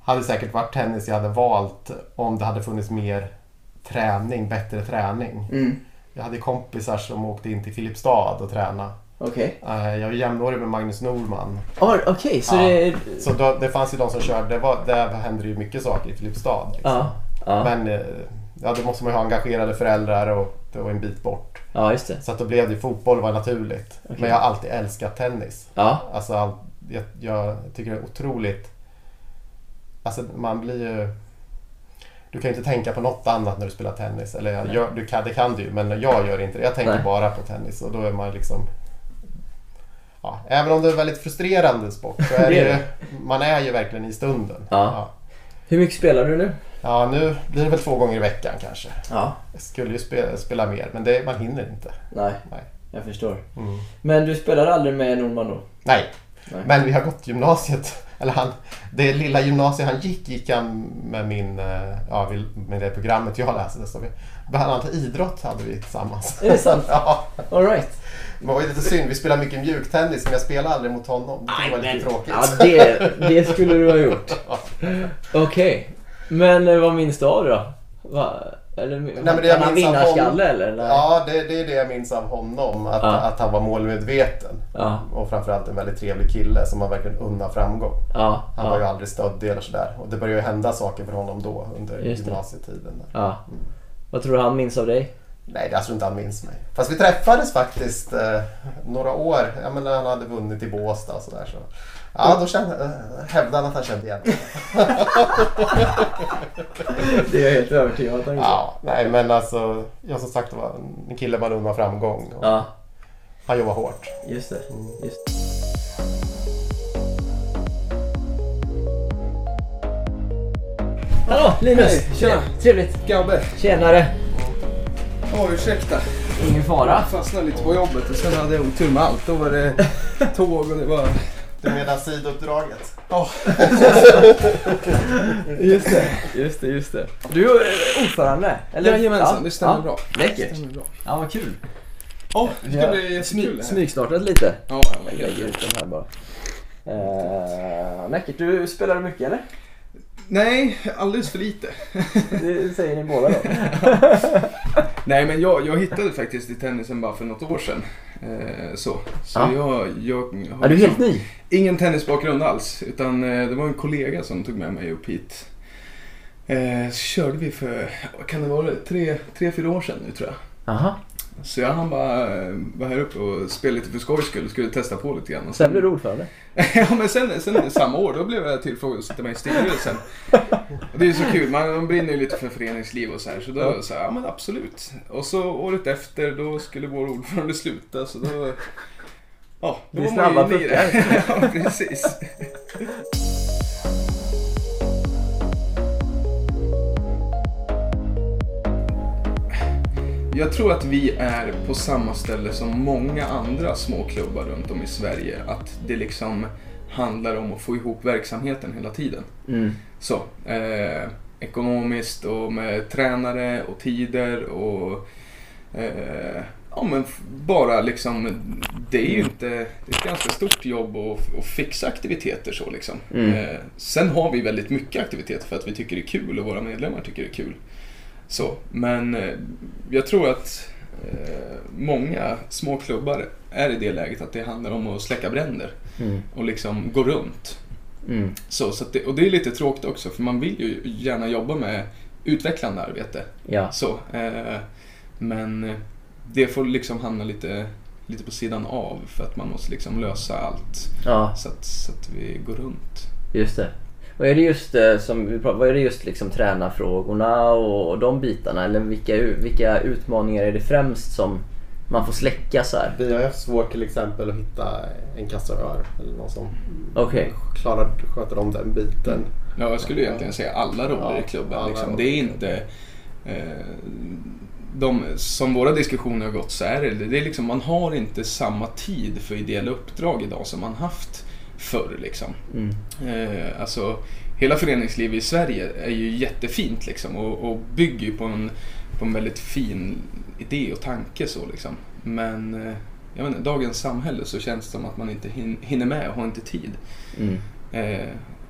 hade säkert varit tennis jag hade valt om det hade funnits mer träning, bättre träning. Mm. Jag hade kompisar som åkte in till Filipstad och träna. Okej. Okay. Jag var jämnårig med Magnus Norman. Oh, Okej, okay, så ja. det... Så då, det fanns ju de som körde, det var, där hände ju mycket saker i Filipstad. Liksom. Ja. Ja. Men ja, då måste man ju ha engagerade föräldrar och det var en bit bort. Ja, just det. Så att då blev det fotboll var naturligt. Okay. Men jag har alltid älskat tennis. Ja. Alltså, all, jag, jag tycker det är otroligt... Alltså man blir ju... Du kan ju inte tänka på något annat när du spelar tennis. Eller jag, gör, du kan, det kan du ju, men jag gör inte det. Jag tänker Nej. bara på tennis och då är man liksom... Ja, även om det är en väldigt frustrerande sport så är det ju, man är ju verkligen i stunden. Ja. Ja. Hur mycket spelar du nu? Ja, nu blir det väl två gånger i veckan kanske. Ja. Jag skulle ju spela, spela mer, men det, man hinner inte. Nej, Nej. Jag förstår. Mm. Men du spelar aldrig med Norman då? Nej. Nej, men vi har gått gymnasiet. Eller han, det lilla gymnasiet han gick, gick han med, min, ja, med det programmet jag läste. Så vi, bland annat idrott hade vi tillsammans. Är det sant? Ja. All right. Men det var lite synd, vi spelar mycket mjuktennis men jag spelar aldrig mot honom. Det var lite tråkigt. Ja, det, det skulle du ha gjort. Okej. Okay. Men vad minns du av då? Va? Eller, Nej, men det han vinnarskalle eller? Nej? Ja, det, det är det jag minns av honom. Att, ja. att han var målmedveten. Ja. Och framförallt en väldigt trevlig kille som har verkligen unna framgång. Ja. Han ja. var ju aldrig stöddig eller sådär. Och det började ju hända saker för honom då under gymnasietiden. Där. Ja. Mm. Vad tror du han minns av dig? Nej, jag tror inte han minns mig. Fast vi träffades faktiskt eh, några år. Jag menar, han hade vunnit i Båstad och sådär. Så. Ja, då kände, äh, hävdade han att han kände igen. Det är jag helt övertygad om. Ja, nej men alltså, jag som sagt var en kille man unnar framgång. Och ja. Han jobbar hårt. Just det, mm. just det. Hallå, Linus! Hej, tjena! Trevligt! Gabbe! Tjenare! Åh, oh, ursäkta. Ingen fara. Jag fastnade lite på jobbet och sen hade jag otur med allt. Då var det tåg och det var... Du menar sidouppdraget? Ja. Just det, just det, just det. Du är ordförande, eller? Jajamensan, ja. Det stämmer ja. bra. Läckert. Det stämmer bra. Ja, vad kul. Ja, det ska bli jättekul. Smygstartat lite. Ja, jag lägger ut den här bara. Uh, läckert. Du spelar mycket, eller? Nej, alldeles för lite. Det säger ni båda då. Nej, men jag, jag hittade faktiskt i tennisen bara för något år sedan. Eh, så så ja. jag, jag har är du helt ny? Ingen tennisbakgrund alls. Utan eh, det var en kollega som tog med mig upp hit. Eh, så körde vi för, vad kan det vara, tre, tre, fyra år sedan nu tror jag. Aha. Så jag hann bara vara här uppe och spela lite för skojs skull. Skulle testa på lite grann. Och sen blev du ordförande? Ja, men sen, sen samma år då blev jag tillfrågad att sitta med i styrelsen. Och det är så kul, man brinner ju lite för föreningsliv och så här. Så då ja. så här, ja men absolut. Och så året efter då skulle vår ordförande sluta. Så då, ja, då var man ju inne i det. Ja, precis. Jag tror att vi är på samma ställe som många andra små klubbar runt om i Sverige. Att det liksom handlar om att få ihop verksamheten hela tiden. Mm. Så, eh, ekonomiskt och med tränare och tider och eh, ja, men bara liksom, det är ju inte, det är ett ganska stort jobb att, att fixa aktiviteter så liksom. Mm. Eh, sen har vi väldigt mycket aktiviteter för att vi tycker det är kul och våra medlemmar tycker det är kul. Så, men eh, jag tror att eh, många små klubbar är i det läget att det handlar om att släcka bränder mm. och liksom gå runt. Mm. Så, så att det, och det är lite tråkigt också för man vill ju gärna jobba med utvecklande arbete. Ja. Så, eh, men det får liksom hamna lite, lite på sidan av för att man måste liksom lösa allt ja. så, att, så att vi går runt. Just det. Vad är det just som vi pratar, vad är det just liksom tränarfrågorna och de bitarna, eller vilka vilka utmaningar är det främst som man får släcka så här? Vi har haft svårt till exempel att hitta en kassarör eller någon som okay. klarar sköter om den biten. Ja, jag skulle egentligen säga alla roller ja, i klubben liksom. Det är inte eh, de, som våra diskussioner har gått så är det, det är liksom, man har inte samma tid för ideella uppdrag idag som man haft förr liksom. Mm. Eh, alltså hela föreningslivet i Sverige är ju jättefint liksom och, och bygger ju på en, på en väldigt fin idé och tanke så liksom. Men eh, jag vet inte, dagens samhälle så känns det som att man inte hin, hinner med och har inte tid. Mm. Eh,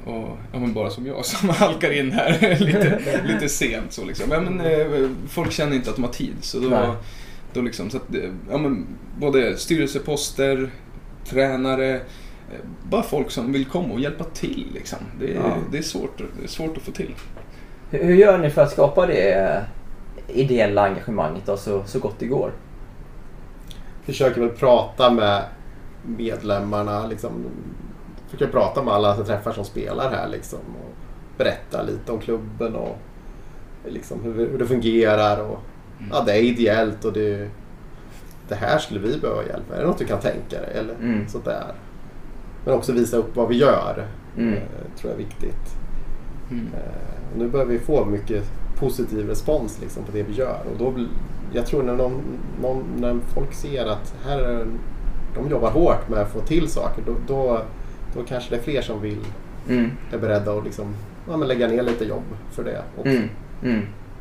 Och ja, men bara som jag som halkar in här lite, lite sent så liksom. Ja, men, eh, folk känner inte att de har tid så då, då liksom så att, ja, men, både styrelseposter, tränare, eh, bara folk som vill komma och hjälpa till liksom. Det, ja. det, är, svårt, det är svårt att få till. Hur, hur gör ni för att skapa det ideella engagemanget då, så, så gott det går? Försöker väl prata med medlemmarna liksom. Försöker prata med alla som träffar som spelar här liksom, och berätta lite om klubben och liksom hur, hur det fungerar och mm. ja, det är ideellt och det, det här skulle vi behöva hjälp med. Är det något du kan tänka dig eller mm. sånt där. Men också visa upp vad vi gör mm. eh, tror jag är viktigt. Mm. Eh, och nu börjar vi få mycket positiv respons liksom, på det vi gör och då jag tror när, någon, någon, när folk ser att här är, de jobbar hårt med att få till saker då, då Då kanske det är fler som vill mm. är beredda att liksom, ja, men lägga ner lite jobb för det också. Mm. Mm.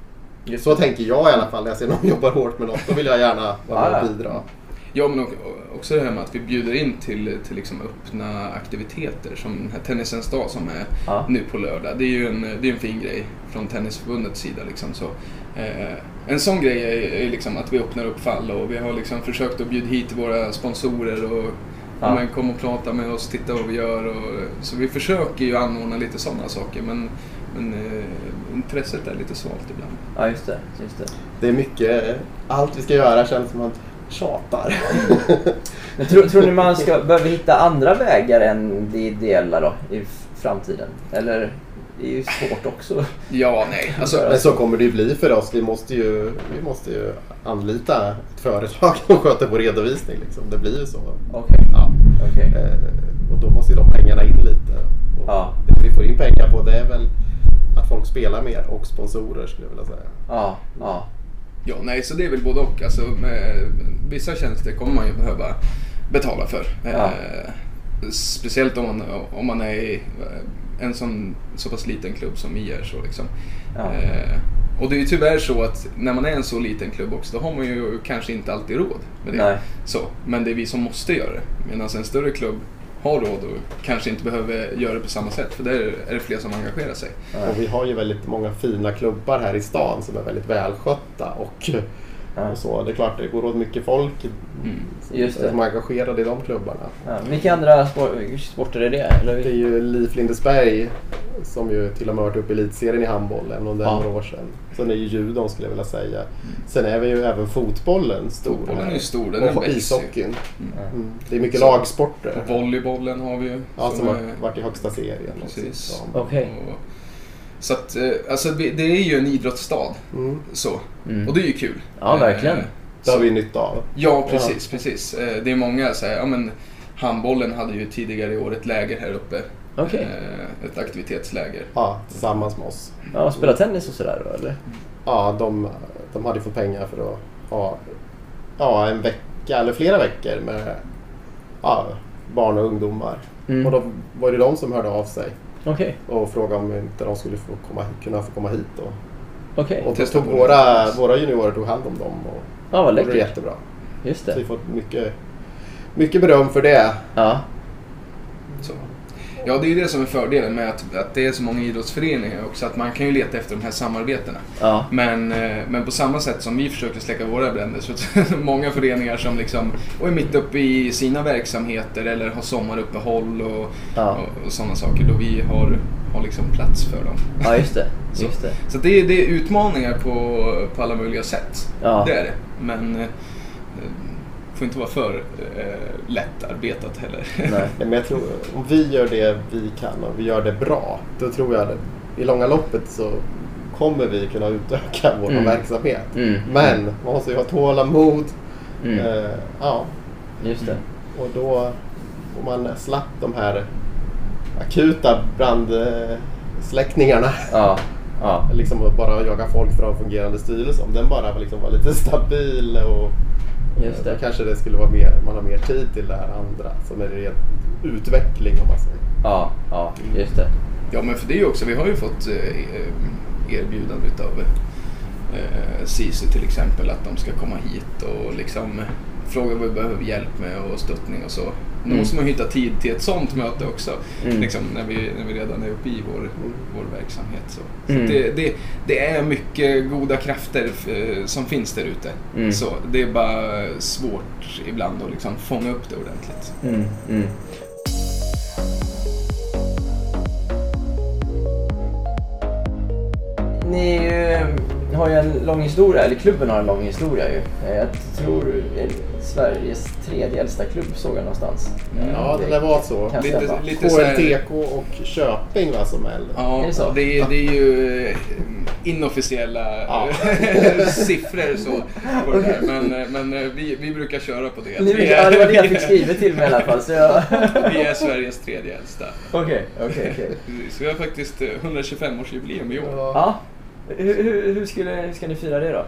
Så tänker jag i alla fall. När jag ser någon jobbar hårt med något, då vill jag gärna vara med och bidra. Ja, men också det här med att vi bjuder in till, till liksom öppna aktiviteter som den här tennisens dag som är ja. nu på lördag. Det är ju en, det är en fin grej från Tennisförbundets sida. Liksom. Så, eh, en sån grej är, är liksom att vi öppnar upp fall och vi har liksom försökt att bjuda hit våra sponsorer och ja. men kom och prata med oss, titta vad vi gör. Och, så vi försöker ju anordna lite sådana saker men, men eh, intresset är lite svalt ibland. Ja, just det, just det. Det är mycket, allt vi ska göra känns som att tjatar. Men tror, tror ni man ska behöva hitta andra vägar än det ideella då i framtiden? Eller det är ju svårt också. Ja, nej. Alltså, men så kommer det ju bli för oss. Vi måste ju, vi måste ju anlita ett företag som sköter vår redovisning. Liksom. Det blir ju så. Okay. Ja. Okay. Eh, och då måste ju de pengarna in lite. Och ja. Det vi får in pengar på det är väl att folk spelar mer och sponsorer skulle jag vilja säga. Ja, ja. Ja, nej, så det är väl både och. Alltså, med vissa tjänster kommer man ju behöva betala för. Ja. Eh, speciellt om man, om man är i en sån, så pass liten klubb som vi är. Så liksom. Ja. Eh, och det är ju tyvärr så att när man är en så liten klubb också, då har man ju kanske inte alltid råd med det. Nej. Så, men det är vi som måste göra det. Medan en större klubb har råd och kanske inte behöver göra det på samma sätt. För där är det fler som engagerar sig. Ja. Och vi har ju väldigt många fina klubbar här i stan som är väldigt välskötta. Och, ja. och så. Det är klart, det går åt mycket folk mm. Just det. som är engagerade i de klubbarna. Ja. Vilka andra sporter är det? Eller? Det är ju LIF Lindesberg som ju till och med varit uppe i elitserien i handboll även om det är ja. några år sedan. Sen är ju judon skulle jag vilja säga. Mm. Sen är vi ju även fotbollen stor. Fotbollen är ju stor, den och ishockeyn. Mm. Mm. Det är mycket så, lagsporter. Volleybollen har vi ju. Ja, som, som har varit i högsta serien. Precis. Okej. Okay. Så att, alltså det är ju en idrottsstad. Mm. Så. Mm. Och det är ju kul. Ja, verkligen. Det har vi nytta av. Ja, precis, ja. precis. Det är många så här, ja men handbollen hade ju tidigare i år ett läger här uppe. Okay. Ett aktivitetsläger. Ja, tillsammans med oss. Ja, spela tennis och sådär då, eller? Ja, de, de hade fått pengar för att ha ja, en vecka eller flera veckor med ja, barn och ungdomar. Mm. Och då var det de som hörde av sig. Okay. Och frågade om inte de skulle få komma, kunna få komma hit. Och, okay. och då tog våra, våra juniorer tog hand om dem. Och ja, vad läckert. Det var jättebra. Just det. Så vi fått mycket, mycket beröm för det. Ja. Så. Ja, det är ju det som är fördelen med att, att det är så många idrottsföreningar också. Att man kan ju leta efter de här samarbetena. Ja. Men, men på samma sätt som vi försöker släcka våra bränder så är det många föreningar som liksom och är mitt uppe i sina verksamheter eller har sommaruppehåll och, ja. och, och sådana saker. Då vi har, har liksom plats för dem. Ja, just det. Just det. Så, så det, är, det är utmaningar på, på alla möjliga sätt. Ja. Det är det. Men får inte vara för eh, lättarbetat heller. Nej, men jag tror om vi gör det vi kan och vi gör det bra, då tror jag att i långa loppet så kommer vi kunna utöka vår mm. verksamhet. Mm. Men man måste ju ha tålamod. Mm. Eh, ja. Just det. Och då om man slapp de här akuta brandsläckningarna. Ja. Ja. Liksom bara jaga folk för en fungerande styrelse. Om den bara liksom var lite stabil och just det. Då kanske det skulle vara mer, man har mer tid till det här andra som är ren utveckling om man säger. Ja, ja, just det. Ja, men för det är ju också, vi har ju fått eh, erbjudande utav eh, SISU till exempel att de ska komma hit och liksom fråga vad vi behöver hjälp med och stöttning och så. Då Mm. måste man hitta tid till ett sånt möte också. Mm. Liksom, när, vi, när vi redan är uppe i vår, vår verksamhet. Så, så Mm. det, det, det är mycket goda krafter eh, som finns där ute. Mm. Så det är bara svårt ibland att liksom fånga upp det ordentligt. Mm. Mm. Ni eh, har ju en lång historia, eller klubben har en lång historia ju. Eh, Jag tror eh, Sveriges tredje äldsta klubb såg jag någonstans. Eh, Ja, det lär vara så. kan Lite, stämma. lite så K här- L T K och Köping var som äldre. Ja, Är det så? det är, det är ju eh, inofficiella Ja. siffror så på det där. Men, men eh, vi, vi brukar köra på det. Ni, Vi ja, det var det jag fick är- skrivet till mig i alla fall. Så jag... Vi är Sveriges tredje äldsta. Okej, okej, okej. Så vi har faktiskt eh, hundratjugofem-årsjubileum i år. Ja. Hur, hur, hur, skulle, hur ska ni fira det då?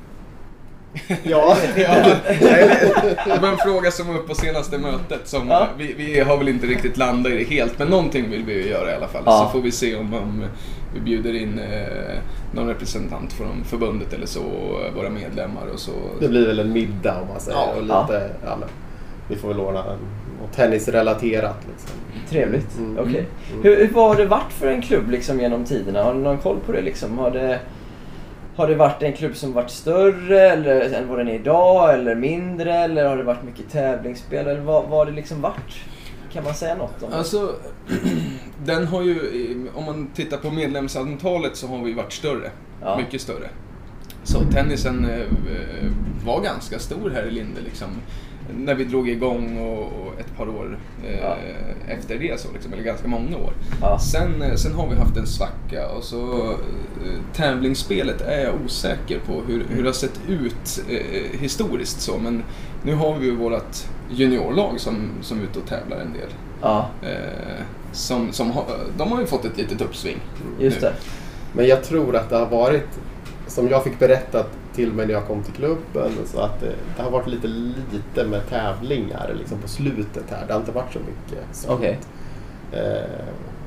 Ja, Ja, det var en fråga som var uppe på senaste mötet som Ja. vi, vi har väl inte riktigt landat i det helt, men någonting vill vi ju göra i alla fall. Ja. Så får vi se om, om vi bjuder in eh, någon representant från förbundet eller så, våra medlemmar och så. det blir väl en middag om man säger. Ja. Och lite, ja. men, vi får väl ordna något tennisrelaterat liksom. Trevligt, Mm. okej. Mm. Hur, hur har det varit för en klubb liksom genom tiderna? Har ni någon koll på det liksom? Har det, har det varit en klubb som varit större eller, än vad den är idag, eller mindre, eller har det varit mycket tävlingsspel, eller vad, vad har det liksom varit? Kan man säga något om det? Alltså, den har ju, om man tittar på medlemsantalet så har vi varit större, Ja. mycket större. Så tennisen eh, var ganska stor här i Linde liksom, när vi drog igång och, och ett par år eh, Ja. efter det, så, liksom, eller ganska många år. Ja. Sen, eh, sen har vi haft en svacka och så eh, tävlingsspelet är jag osäker på hur, hur det har sett ut eh, historiskt så, men nu har vi ju vårt juniorlag som, som är ute och tävlar en del. Ja, Eh, som, som har, de har ju fått ett litet uppsving. just nu. det. Men jag tror att det har varit, som jag fick berättat till mig när jag kom till klubben, så att det, det har varit lite lite med tävlingar liksom på slutet här. Det har inte varit så mycket sånt. Okej. Eh,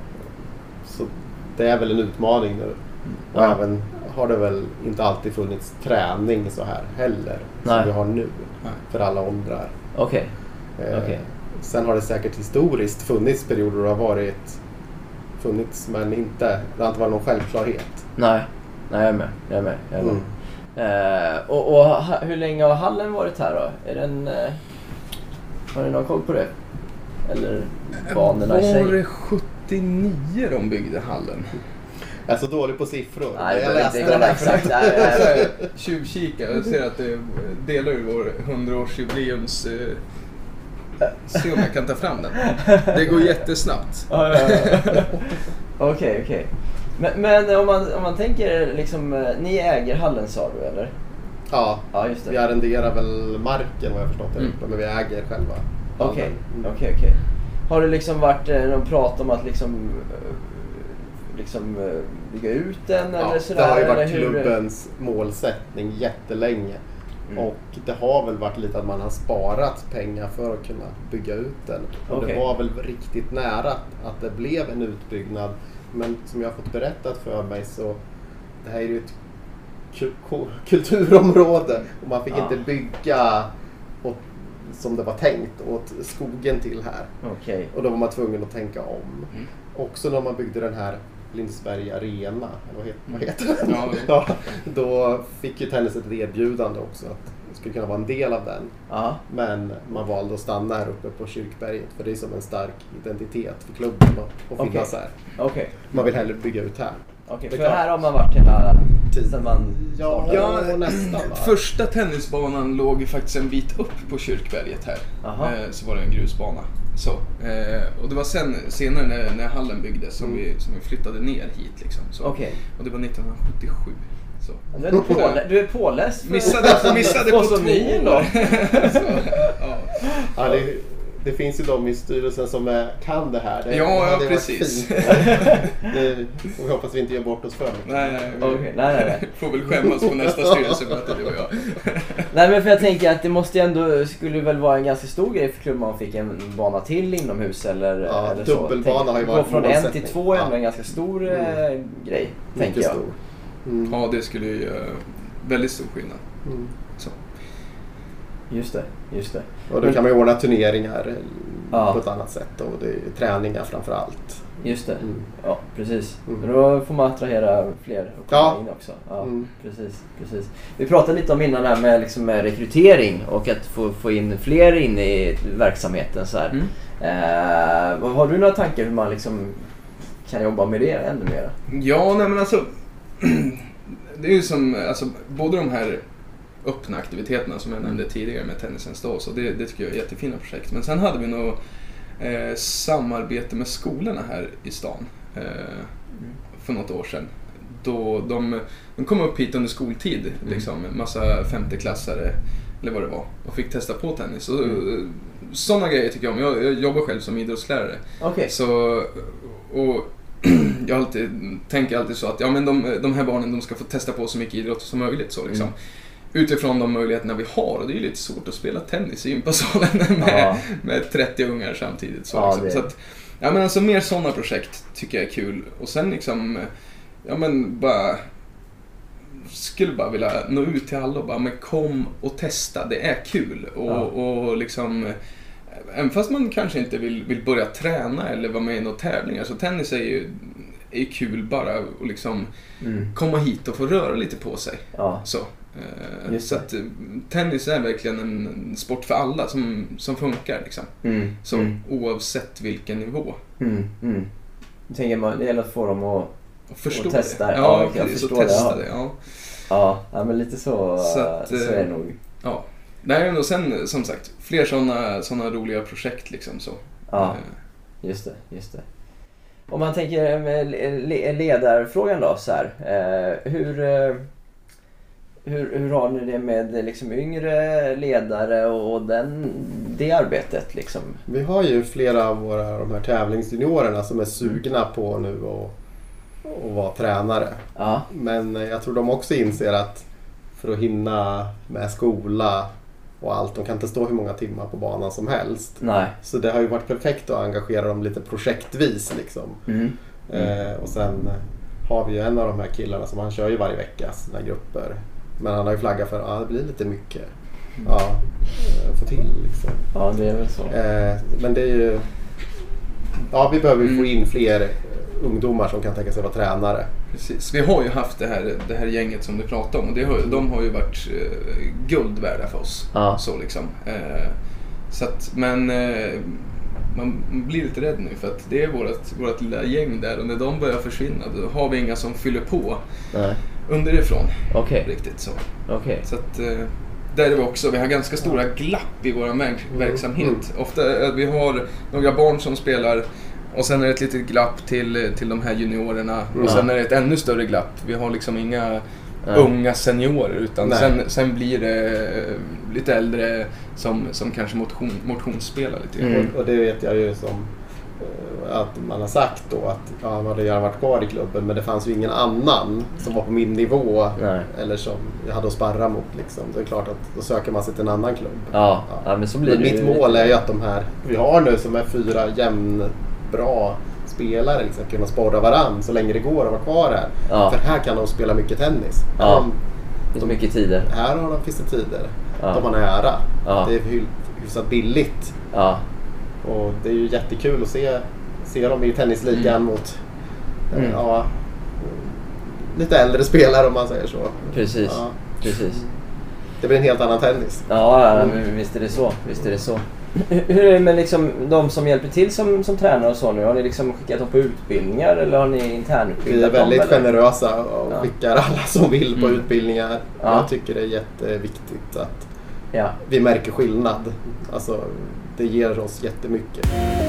så det är väl en utmaning nu. Och Ja. även har det väl inte alltid funnits träning så här heller, Nej. som vi har nu, Nej. för alla åldrar. Okej. Eh, Okej. Sen har det säkert historiskt funnits perioder då det har varit funnits, men inte, det har inte varit någon självklarhet. Nej, nej jag är med. Jag är med. Jag är med. Mm. Eh, och och ha, hur länge har hallen varit här då? Är den, eh, har ni någon koll på det? Eller banorna i sig? Var det sjuttionio de byggde hallen? Jag är så dålig på siffror. Nej, jag det läste inte den kolla här exakt. för- Nej, nej, nej. Tjuvkika, jag ser att det delar ju vår hundraårsjubileums... Eh, se om jag kan ta fram den. Det går jättesnabbt. Ja, ja, ja. Okej, okej. Men, men om, man, om man tänker liksom, eh, ni äger hallen sa du eller? Ja, Ja, just vi det. arrenderar väl marken vad jag förstått där Mm. uppe, men vi äger själva. Okej, Mm. okej, okej. Har det liksom varit eh, någon prat om att liksom, eh, liksom eh, bygga ut den Ja, eller det sådär? har ju eller varit hur? klubbens målsättning jättelänge. Mm. Och det har väl varit lite att man har sparat pengar för att kunna bygga ut den. Och Okej. det var väl riktigt nära att det blev en utbyggnad. Men som jag har fått berättat för mig så det här är ju ett ku- kulturområde och man fick Ja. inte bygga åt, som det var tänkt åt skogen till här. Okej. Och då var man tvungen att tänka om. Mm. Också när man byggde den här Lindesberg Arena, eller vad heter, vad heter den? Ja, det- Ja, då fick ju tennis ett erbjudande också att det skulle kunna vara en del av den. Ja, Men man valde att stanna här uppe på Kyrkberget för det är som en stark identitet för klubben att att finnas Okej. här. okej. Man vill hellre bygga ut här. Okej, Det är för klart. här har man varit hela tiden man Ja, startade. ja nästan va? Första tennisbanan låg ju faktiskt en bit upp på Kyrkberget här. Aha. Eh, så var det en grusbana. Så, eh, och det var sen, senare när, när hallen byggdes som, Mm. vi, som vi flyttade ner hit. Liksom, så. Okej. Och det var nittonhundrasjuttiosju. Så. Du är, pålä- du är påläst för Missade, missade på Och så två ny år. då. så, ja. Ja, det, det finns ju de i styrelsen som är, kan det här. Det, Ja, det ja, hade varit precis. fint. Det, och vi hoppas vi inte gör bort oss för mycket. Nej, nej, vi Okej, nej, nej, nej. får väl skämmas på nästa styrelsemöte, du och jag. Nej men för jag tänker att det måste ju ändå, skulle väl vara en ganska stor grej för klubben om man fick en bana till inomhus eller, Ja, eller så. dubbelbana Tänk- har ju gå varit från en målsättning. till två är ändå Ja. en ganska stor eh, grej, tänker Mycket jag. stor. Mm. Ja, det skulle ju göra väldigt stor skillnad. Mm. Så. Just det, just det. Och då kan man ju ordna turneringar ja. på ett annat sätt och det är träningar framför allt. Just det, Mm. ja precis. Mm. Men då får man attrahera fler och komma Ja. in också. Ja, Mm. precis, precis. Vi pratade lite om innan här med, liksom, med rekrytering och att få, få in fler in i verksamheten. Så här. Mm. Eh, har du några tankar hur man liksom kan jobba med det ännu mer? Ja, nej men alltså det är ju som, alltså både de här öppna aktiviteterna som jag nämnde tidigare med Tennisen Stå, så det, det tycker jag är jättefina projekt. Men sen hade vi nog eh, samarbete med skolorna här i stan eh, Mm. för något år sedan. Då de, de kom upp hit under skoltid, Mm. liksom, en massa femteklassare eller vad det var, och fick testa på tennis. Och, Mm. sådana grejer tycker jag om. Jag, jag jobbar själv som idrottslärare. Okej. Så, och jag alltid, tänker alltid så att ja, men de, de här barnen de ska få testa på så mycket idrott som möjligt. Så, liksom. Mm. Utifrån de möjligheterna vi har. Och det är ju lite svårt att spela tennis i gympasalen med, Ja. med trettio ungar samtidigt. Så, Ja, liksom. det- så att, ja, men alltså, mer sådana projekt tycker jag är kul. Och sen liksom, ja men bara skulle bara vilja nå ut till alla och bara, men kom och testa, det är kul. Och, Ja. och liksom, även fast man kanske inte vill, vill börja träna eller vara med i några tävlingar, så tennis är ju, är ju kul bara att liksom Mm. komma hit och få röra lite på sig. Ja. Så, eh, Just så det. att eh, tennis är verkligen en, en sport för alla som, som funkar liksom. Mm. Så Mm. oavsett vilken nivå. Mm. Mm. Jag tänker man, det gäller att få dem att Och förstå Och testa det. det. Ja, Ja, jag precis. Och förstår det, testa ja. det. Ja. ja, ja men lite så, Så så, att, så är det nog. Ja. Nej, och sen som sagt, fler sådana såna roliga projekt liksom så. Ja. Eh, Just det, just det. Om man tänker med le- ledarfrågan då så här. Eh, hur, eh, hur, hur har ni det med liksom yngre ledare och, och den, det arbetet liksom? Vi har ju flera av våra de här tävlingsjuniorerna som är sugna på nu och, och vara tränare. Ja, Men jag tror de också inser att för att hinna med skola och allt, de kan inte stå hur många timmar på banan som helst. nej. Så det har ju varit perfekt att engagera dem lite projektvis liksom. Mm. Eh, och sen har vi ju en av de här killarna som han kör ju varje vecka sina grupper. Men han har ju flaggat för att ah, det blir lite mycket. Ja, eh, få till liksom. Ja, det är väl så. Eh, men det är ju... Ja, vi behöver ju få in fler ungdomar som kan tänka sig vara tränare. Precis. Vi har ju haft det här, det här gänget som du pratade om, och det har, de har ju varit eh, guld värda för oss. Ja. Så liksom. Eh, så att, men eh, man blir lite rädd nu för att det är vårt, vårt lilla gäng där, och när de börjar försvinna då har vi inga som fyller på Nej. underifrån. Okej, Riktigt så. okej. Så att eh, där är vi också, vi har ganska stora glapp i vår verk- verksamhet. Mm. Ofta eh, vi har några barn som spelar och sen är det ett litet glapp till, till de här juniorerna Mm. och sen är det ett ännu större glapp. Vi har liksom inga Nej. unga seniorer utan Nej. sen, sen blir det eh, lite äldre som, som kanske motion, motionsspelar lite grann. Mm. Och, och det vet jag ju som eh, att man har sagt då att ja, han hade gärna varit kvar i klubben, men det fanns ju ingen annan som var på min nivå Nej. eller som jag hade att sparra mot liksom. Det är klart att då söker man sig till en annan klubb. Ja, Ja. ja, men så blir Men det mitt ju mål lite- är ju att de här vi har nu som är fyra jämnbra spelare liksom, kunna sporra varann så länge det går att vara kvar här. Ja. För här kan de spela mycket tennis. Här, Ja. har de, Det finns mycket tider. här har de, finns det tider. Ja. De har nära. Ja. Det är hy- hyfsat billigt. Ja, Och det är ju jättekul att se, se dem i tennisligan Mm. mot eh, Mm. ja, lite äldre spelare om man säger så. precis. Ja. Precis. Det blir en helt annan tennis. Ja, ja, men visst är det så. Visst är det så. Hur är det med liksom de som hjälper till som, som tränare och så nu? Har ni liksom skickat dem på utbildningar eller har ni Vi är internutbildat väldigt dem? eller? generösa och Ja. skickar alla som vill på Mm. utbildningar. Ja. Jag tycker det är jätteviktigt att Ja. vi märker skillnad. Alltså, det ger oss jättemycket.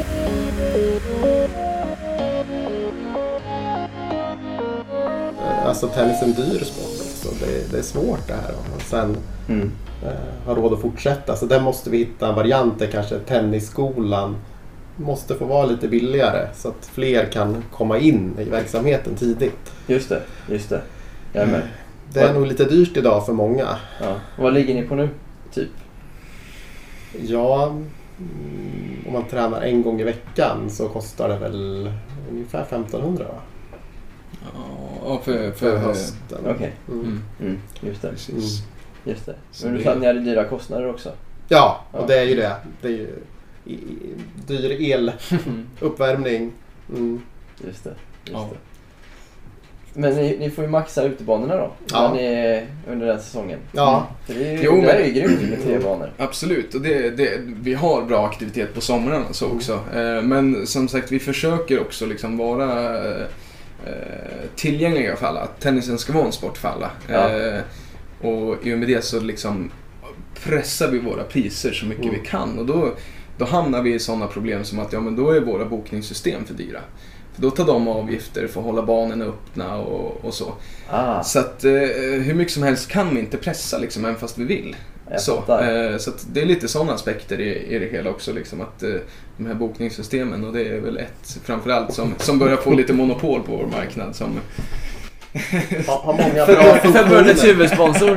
Eh, Alltså tennis är en dyr sport också. Det, det är svårt det här. Och sen Mm. eh, ha råd att fortsätta. Så där måste vi hitta en variant där kanske tennisskolan måste få vara lite billigare så att fler kan komma in i verksamheten tidigt. Just det, just det. Jag är med. Det är nog lite dyrt idag för många. Ja. Vad ligger ni på nu? Typ? Ja, mm, om man tränar en gång i veckan så kostar det väl ungefär femtonhundra va? Ja, för, För för hösten. Okej. Mm. Mm, Mm. Just det. precis. Just det. Så Men du det- sa att ni hade dyra kostnader också? Ja, Ja. och det är ju det. Det är ju i, dyr eluppvärmning. Mm. Just det. Just Ja. det. Men ni, ni får ju maxa utebanorna då, Ja. när ni är under den säsongen. Ja. För det är ju, Jo, det men- är ju grymt med tre banor. Absolut, och det, det, vi har bra aktivitet på somrarna så också. Eh, Men som sagt, vi försöker också liksom vara eh, tillgängliga för alla. Att tennisen ska vara en sport för alla. Ja. Eh, Och i och med det så liksom pressar vi våra priser så mycket Mm. vi kan. Och då, då hamnar vi i sådana problem som att ja, men då är våra bokningssystem för dyra. För då tar de avgifter för att hålla banorna öppna och, och så. Ah, Så att eh, hur mycket som helst kan vi inte pressa liksom, även fast vi vill. jag Så, fattar. eh, så att det är lite sådana aspekter i, i det hela också. Liksom, att eh, de här bokningssystemen, och det är väl ett framförallt som, som börjar få lite monopol på vår marknad. Som, Ha, har många bra Förbundets huvudsponsor.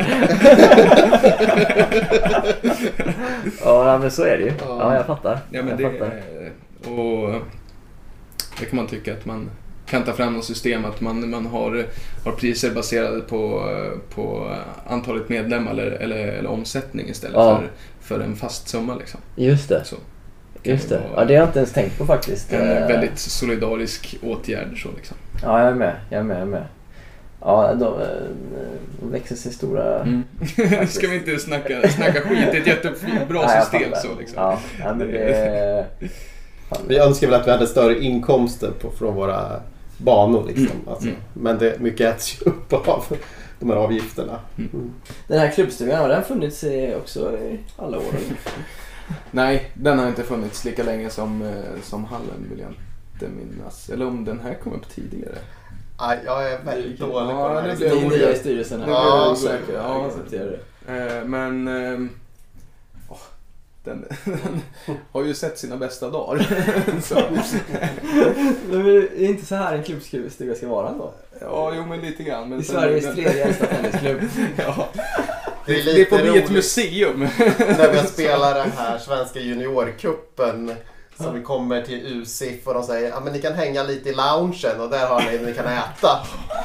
Ja, men så är det ju. Ja, jag fattar. ja, men jag det, fattar. och det kan man tycka att man kan ta fram något system att man, man har, har priser baserade på, på antalet medlemmar eller, eller, eller omsättning istället Ja. för, för en fast summa. Liksom. Just det. Så. kan Just det. vara Ja, det har jag inte ens tänkt på faktiskt. En Eh, väldigt solidarisk åtgärd. Så, liksom. Ja, jag är med. Jag är med. Jag är med. Ja, de, eh, de växer sig stora. Mm. Ska vi inte snacka, snacka skit? Det är ett jättebra Nej, jag system. fattar. Så, liksom. Ja, ja, men det... Fan. Vi önskar väl att vi hade större inkomster på, från våra banor. Liksom. Mm. Alltså. Mm. Men det, mycket äts ju upp av de här avgifterna. Mm. Den här klubbstugan, har den funnits i också i alla år? eller? Nej, den har inte funnits lika länge som, eh, som hallen, vill jag inte minnas. Eller om den här kom upp tidigare. Aj, jag är väldigt dålig på Ja, det här. det blir Ni är roligt. nya i styrelsen här. Det Ja, blir så- osäker. jag Ja, accepterar det. Eh, men ehm, åh, den, den har ju sett sina bästa dagar. Så, Men det är inte så här en klubbstuga ska vara ändå. ja, jo men lite grann. Men I sen- Sveriges den- tredje äldsta tennisklubb. Ja, Det är det lite får bli ett roligt museum. när vi spelar den här svenska juniorkuppen. Så vi kommer till U S I F och de säger att ah, ni kan hänga lite i loungen och där har ni, ni kan äta.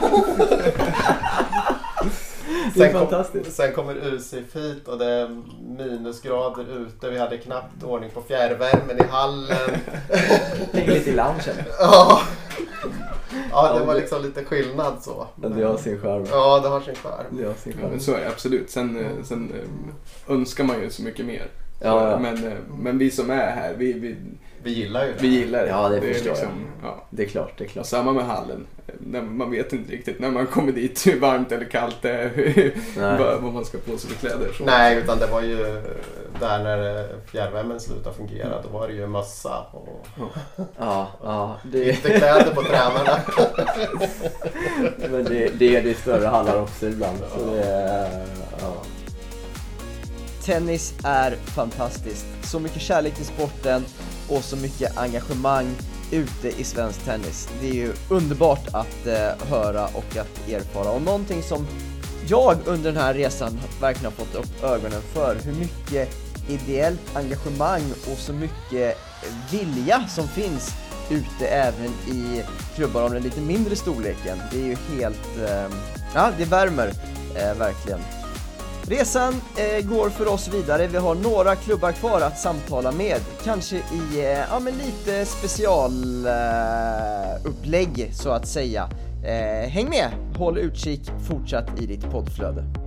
Det är Sen, kom, fantastiskt. sen kommer U S I F hit och det är minusgrader ute. Vi hade knappt ordning på fjärrvärmen i hallen. Hänger lite i loungen. Ja, ja det var liksom lite skillnad så. Men det har sin charm. Ja, det har sin charm. Det har sin Ja, charm. men så är det absolut. Sen, eh, sen eh, önskar man ju så mycket mer. Ja, ja. Men, eh, men vi som är här, vi, vi, Vi gillar ju det. vi gillar det. Ja, det är förstår jag. ja. Det är klart, det är Och klart. samma med hallen. När man vet inte riktigt när man kommer dit hur varmt eller kallt det är. Nej. vad, vad man ska på sig för kläder. Så. Nej, utan det var ju där när fjärrvärmen slutade fungera. Då var det ju mössa och Ja, ja. Det, ytterkläder på tränarna. men det, det är det i större hallar också ibland. Så det är, ja. Tennis är fantastiskt. Så mycket kärlek till sporten och så mycket engagemang ute i svensk tennis. Det är ju underbart att eh, höra och att erfara. Och någonting som jag under den här resan verkligen har fått upp ögonen för, hur mycket ideellt engagemang och så mycket vilja som finns ute även i klubbar av den lite mindre storleken. Det är ju helt, eh, ja det värmer eh, verkligen. Resan eh, går för oss vidare. Vi har några klubbar kvar att samtala med. Kanske i eh, ja, men lite special eh, upplägg så att säga. Eh, häng med, håll utkik fortsatt i ditt poddflöde.